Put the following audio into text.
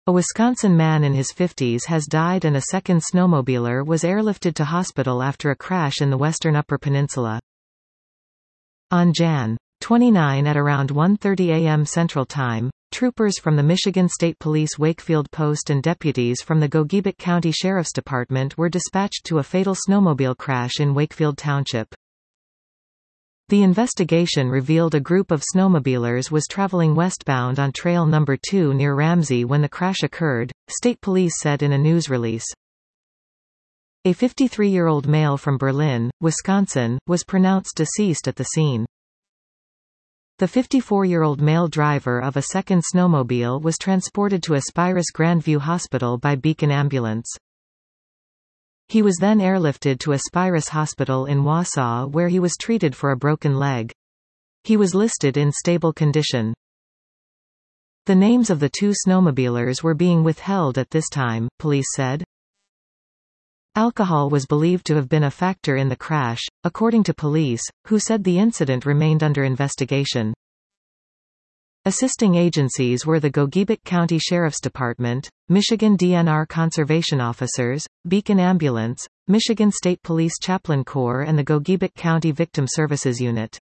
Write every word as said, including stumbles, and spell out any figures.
A Wisconsin man in his fifties has died and a second snowmobiler was airlifted to hospital after a crash in the western Upper Peninsula. On January twenty-ninth at around one thirty a m Central Time, troopers from the Michigan State Police Wakefield Post and deputies from the Gogebic County Sheriff's Department were dispatched to a fatal snowmobile crash in Wakefield Township. The investigation revealed a group of snowmobilers was traveling westbound on Trail Number two near Ramsey when the crash occurred, state police said in a news release. A fifty-three-year-old male from Berlin, Wisconsin, was pronounced deceased at the scene. The fifty-four-year-old male driver of a second snowmobile was transported to Aspirus Grandview Hospital by Beacon Ambulance. He was then airlifted to Aspirus Hospital in Wausau where he was treated for a broken leg. He was listed in stable condition. The names of the two snowmobilers were being withheld at this time, police said. Alcohol was believed to have been a factor in the crash, according to police, who said the incident remained under investigation. Assisting agencies were the Gogebic County Sheriff's Department, Michigan D N R Conservation Officers, Beacon Ambulance, Michigan State Police Chaplain Corps and the Gogebic County Victim Services Unit.